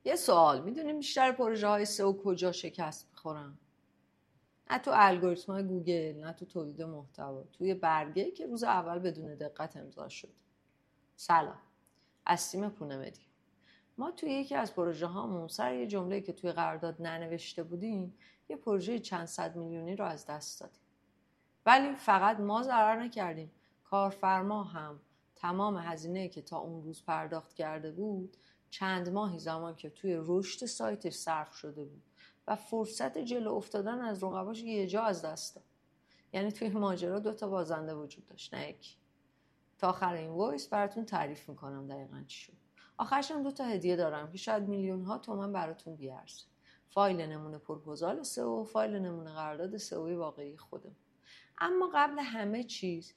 یه سوال، میدونیم بیشتر پروژه های سئو کجا شکست میخورن؟ نه تو الگوریتم های گوگل، نه تو تولید محتوا، توی برگه‌ای که روز اول بدون دقت امضا شد. سلام، اسیم پونمدی. ما توی یکی از پروژه هامون سر یه جمله‌ای که توی قرارداد ننوشته بودیم یه پروژه چند صد میلیونی رو از دست دادیم. ولی فقط ما ضرر نکردیم، کارفرما هم تمام هزینه‌ای که تا اون روز پرداخت کرده بود چند ماهی زمان که توی رشد سایتش صرف شده بود و فرصت جلو افتادن از رقباش یه جا از دست داد. یعنی توی ماجرا 2 بازنده وجود داشت، نه یک. تا آخر این وایس براتون تعریف میکنم دقیقاً چی شد. آخرش هم 2 هدیه دارم که شاید میلیون ها تومان براتون بیارزه. فایل نمونه پروپوزال سئو و فایل نمونه قرارداد سئو واقعی خودم. اما قبل همه چیز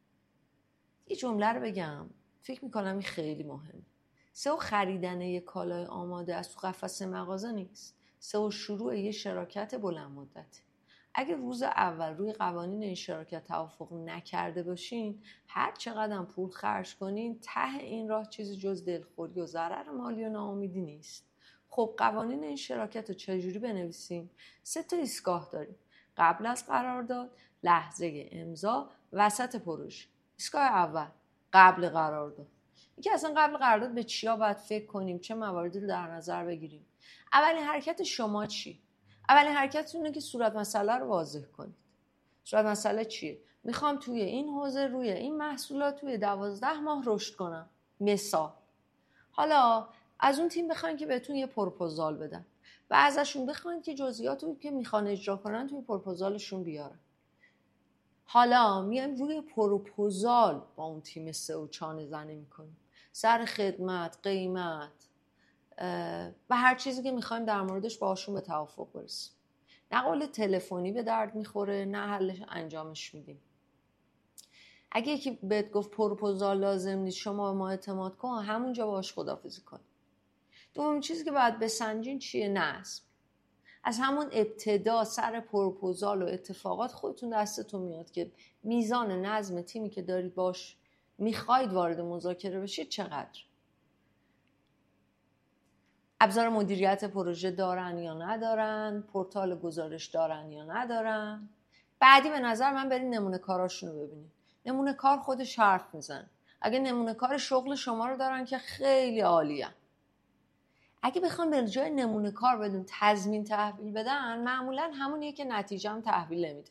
یه جمله رو بگم، فکر میکنم این خیلی مهمه. سئو خریدن یه کالای آماده از تو قفسه مغازه نیست. سئو شروع یه شراکت بلند مدته. اگه روز اول روی قوانین این شراکت توافق نکرده باشین، هر چقدر پول خرج کنین، ته این راه چیزی جز دلخوری و ضرر مالی و ناامیدی نیست. خب قوانین این شراکت رو چجوری بنویسیم؟ 3 ایستگاه داریم: قبل از قرارداد، لحظه امضا، وسط پروژه. ایستگاه اول، قبل قرارداد. اینکه اصلا قبل قرارداد به چیا باید فکر کنیم، چه مواردی رو در نظر بگیریم. اولین حرکت شما چی؟ اولین حرکتتون اینه که صورت مسئله رو واضح کنید. صورت مسئله چیه؟ میخوام توی این حوزه روی این محصولات توی 12 ماه رشد کنم. مثال. حالا از اون تیم بخواین که بهتون یه پروپوزال بدن و ازشون بخواین که جزئیاتی که میخوان اجرا کنن توی پروپوزالشون بیارن. حالا میایم روی پروپوزال با اون تیم سئو چانه زنی میکنیم. سر خدمت، قیمت و هر چیزی که میخوایم در موردش باهاشون به توافق برسیم. نه قول تلفنی به درد میخوره، نه حلش انجامش میدیم. اگه یکی بهت گفت پروپوزال لازم نیست، شما به ما اعتماد کن، همونجا باهاش خداحافظی کن. دومین چیزی که باید بسنجین چیه؟ نظم. از همون ابتدا سر پروپوزال و اتفاقات خودتون دستتون میاد که میزان نظم تیمی که دارید باش میخواید وارد مذاکره بشید چقدر. ابزار مدیریت پروژه دارن یا ندارن، پورتال گزارش دارن یا ندارن. بعدی به نظر من برید نمونه کاراشون رو ببینید. نمونه کار خودش حرف میزنه. اگه نمونه کار شغل شما رو دارن که خیلی عالیه. اگه بخوام به جای نمونه کار بدون تضمین تحویل بدن، معمولا همونیه که نتیجه هم تحویل نمیدن.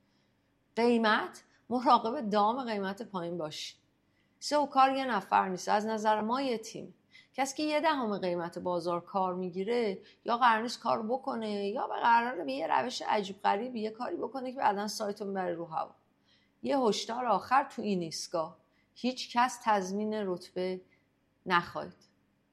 قیمت، مراقب دام قیمت پایین باشی. سئو کار یه نفر نیست، از نظر ما یه تیم. کسی که 1/10 قیمت بازار کار میگیره یا قرار نیست کار بکنه یا قراره به یه روش عجیب غریبی یه کاری بکنه که بعدن سایت رو میبره رو هوا. یه هشدار آخر تو این ایستگاه: هیچ کس تضمین رتبه نخواهید.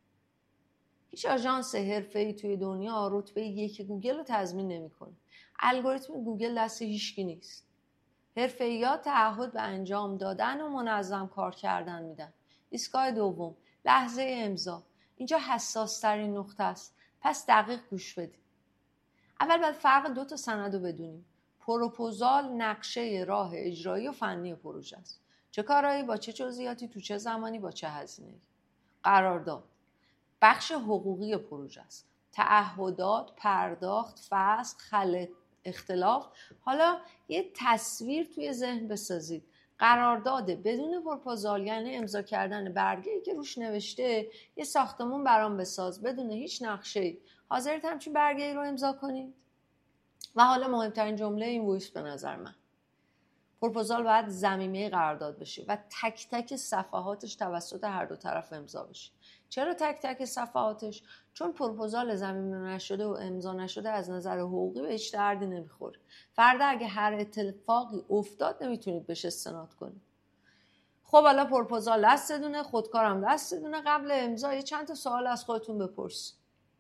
هیچ آژانس حرفه‌ای توی دنیا رتبه 1 گوگل رو تضمین نمیکنه. الگوریتم گوگل دست هیچکی نیست. حرفه‌ای‌ها تعهد به انجام دادن و منظم کار کردن میدن. ایستگاه دوم، لحظه امضا. اینجا حساس ترین نقطه است. پس دقیق گوش بدید. اول باید فرق 2 سند رو بدونیم. پروپوزال نقشه راه اجرایی و فنی پروژه است. چه کارهایی با چه جزئیاتی تو چه زمانی با چه هزینه‌ای. قرارداد بخش حقوقی پروژه است. تعهدات، پرداخت، فسخ، خلع، اختلاف. حالا یه تصویر توی ذهن بسازید. قرارداد بدون پروپوزال یعنی امضا کردن برگه‌ای که روش نوشته یه ساختمون برام بساز بدون هیچ نقشه‌ای. حاضرید همچین برگه‌ای رو امضا کنید؟ و حالا مهمترین جمله این وایس به نظر من: پروپوزال باید ضمیمه قرارداد بشه و تک تک صفحاتش توسط هر دو طرف امضا بشه. چرا تک تک صفحاتش؟ چون پروپوزال ضمیمه نشده و امضا نشده از نظر حقوقی به هیچ دردی نمیخوره. فردا اگه هر اتفاقی افتاد نمیتونید بهش استناد کنید. خب حالا پروپوزال دستتونه، خودکارم دستتونه. قبل امضا چند تا سوال از خودتون بپرسید.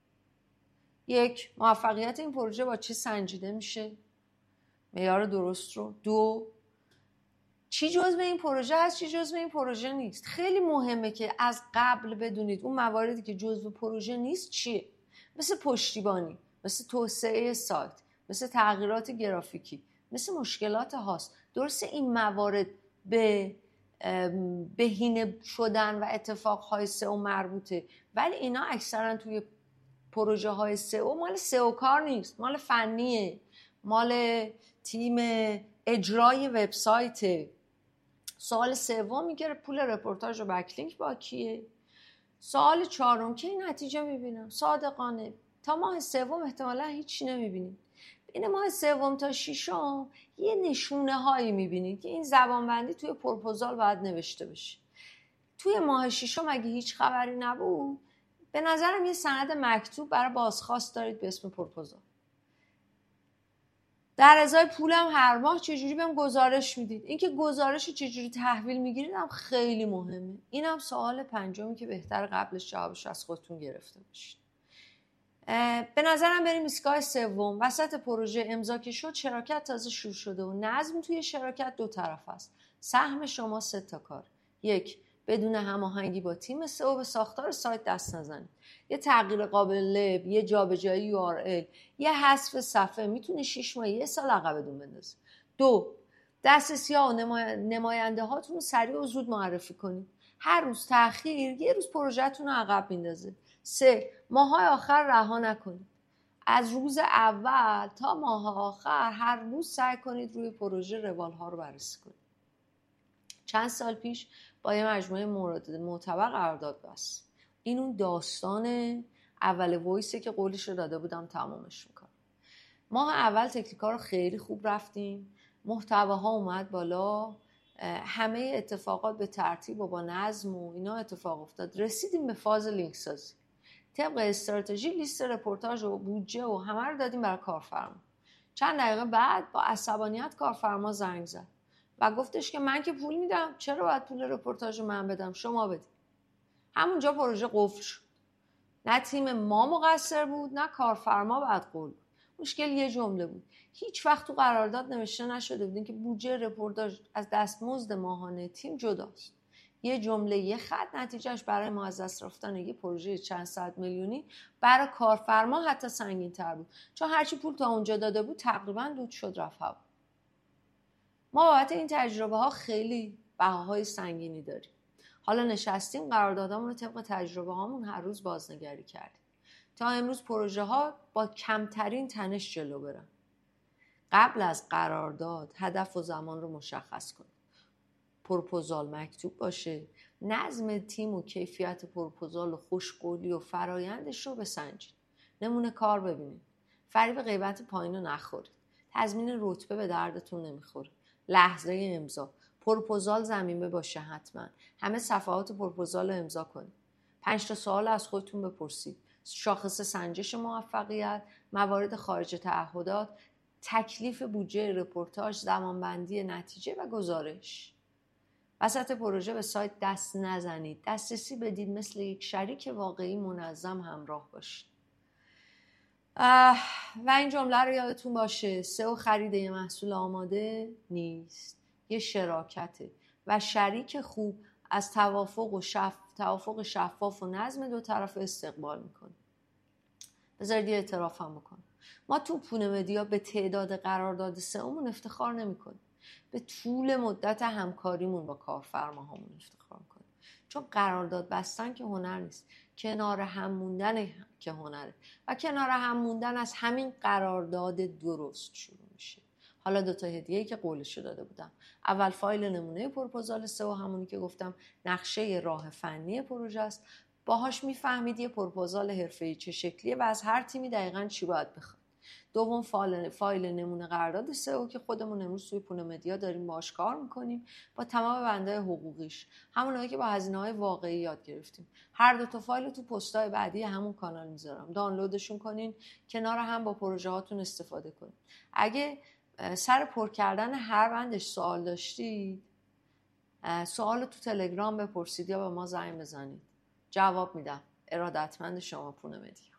1. موفقیت این پروژه با چی سنجیده میشه؟ معیار درست رو. 2. چی جزء این پروژه هست، چی جزء این پروژه نیست. خیلی مهمه که از قبل بدونید اون مواردی که جزء پروژه نیست چیه. مثل پشتیبانی، مثل توسعه سایت، مثل تغییرات گرافیکی، مثل مشکلات هاست. درسته این موارد به بهینه شدن و اتفاقهای سئو مربوطه، ولی اینا اکثرا توی پروژه های سئو مال سئو کار نیست، مال فنیه، مال تیم اجرای وبسایت. سوال سوم میگه پول رپورتاج و بکلینک با کیه؟ سوال چهارم که این نتیجه میبینم صادقانه تا ماه سوم احتمالا هیچی نمیبینیم، بین ماه سوم تا ششم یه نشونه هایی میبینید که این زبانبندی توی پروپوزال باید نوشته بشه. توی ماه ششم اگه هیچ خبری نبود به نظرم یه سند مکتوب برای بازخواست دارید به اسم پروپوزال. در ازای پولم هر ماه چجوری بهم گزارش میدید؟ اینکه گزارش چجوری تحویل میگیرید هم خیلی مهمه. اینم سوال پنجمی که بهتر قبلش جوابش از خودتون گرفته باشید. به نظرم بریم ایستگاه سوم. وسط پروژه امضا که شد، شراکت تازه شروع شده و نظم توی شراکت دو طرف است. سهم شما 3 تا کار. 1. بدون هماهنگی با تیم سئو به ساختار سایت دست نزنید. یه تغییر قابل لب، یه جابجایی URL، یه حذف صفحه میتونه 6 ماه 1 سال عقبتون بندازه. 2. دسترسی‌ها و نماینده هاتون رو سریع و زود معرفی کنید. هر روز تأخیر یه روز پروژه‌تون رو عقب میندازه. 3. ماه‌های آخر رها نکنید. از روز اول تا ماه آخر هر روز سعی کنید روی پروژه روال‌ها رو بررسی کنید. چند سال پیش با یه مجموعه معتبر قرارداد بست. این اون داستان اول وایسه که قولش رو داده بودم تمامش میکنم. ماه اول تکنیکا رو خیلی خوب رفتیم، محتواها اومد بالا، همه اتفاقات به ترتیب و با نظم و اینا اتفاق افتاد. رسیدیم به فاز لینک سازی. طبق استراتژی لیست رپورتاج و بودجه و همه رو دادیم برای کارفرما. چند دقیقه بعد با عصبانیت کارفرما زنگ زد و گفتش که من که پول میدم، چرا باید پول رپورتاج من بدم، شما بدید. همونجا پروژه قفل شد. نه تیم ما مقصر بود، نه کارفرما بعد قول بود. مشکل یه جمله بود. هیچ وقت تو قرارداد نوشته نشده بود که بودجه رپورتاج از دستمزد ماهانه تیم جداست. یه جمله یه خط نتیجهش برای ما از دست رفتن یه پروژه چند صد میلیونی برای کارفرما حتی سنگین تر بود، چون هرچی پول تا اونجا داده بود تقریبا دود شد رفت هوا. ما بابت این تجربه ها خیلی بهاهای سنگینی داریم. حالا نشستیم قراردادامون رو طبق تجربه هامون هر روز بازنگری کردیم تا امروز پروژه ها با کمترین تنش جلو برن. قبل از قرارداد هدف و زمان رو مشخص کنید. پروپوزال مکتوب باشه، نظم تیم و کیفیت پروپوزال و خوشقولی و فرایندش رو بسنجید. نمونه کار ببینید. فریب غیبت پایین رو نخورید. تضمین رتبه به دردتون نمیخوره. لحظه امضا پروپوزال ضمیمه باشه، حتما همه صفحات پروپوزال رو امضا کنید. 5 تا سوال از خودتون بپرسید. شاخص سنجش موفقیت، موارد خارج تعهدات، تکلیف بودجه رپورتاج، زمانبندی نتیجه و گزارش. وسط پروژه به سایت دست نزنید. دسترسی بدید، مثل یک شریک واقعی منظم همراه باشید. و این جمله رو یادتون باشه، سئو خرید یه محصول آماده نیست، یه شراکته و شریک خوب از توافق شفاف و نظم دو طرف استقبال میکنه. بذارید یه اعتراف هم بکنم. ما تو پونه مدیا به تعداد قرارداد سئومون افتخار نمیکنیم، به طول مدت همکاریمون با کارفرماهامون افتخار میکنیم. چون قرارداد بستن که هنر نیست، کنار هم موندن که هنره و کنار هم موندن از همین قرارداد درست شروع میشه. حالا 2 تا هدیه‌ای که قولش داده بودم. اول فایل نمونه پروپوزال سئو، همونی که گفتم نقشه راه فنی پروژه است. باهاش میفهمید یه پروپوزال حرفه‌ای چه شکلیه و از هر تیمی دقیقاً چی باید بخواد. دوم فایل نمونه قرارداد سئو که خودمون امروز توی پونه مدیا داریم باهاش کار میکنیم با تمام بندهای حقوقیش، همونایی که با هزینه‌های واقعی یاد گرفتیم. هر 2 تا فایل تو پست‌های بعدی همون کانال میذارم، دانلودشون کنین، کنار هم با پروژه هاتون استفاده کنین. اگه سر پر کردن هر بندش سوال داشتید، سوال تو تلگرام بپرسید یا به ما زنگ بزنید، جواب میدم. ارادتمند شما، پونه مدیا.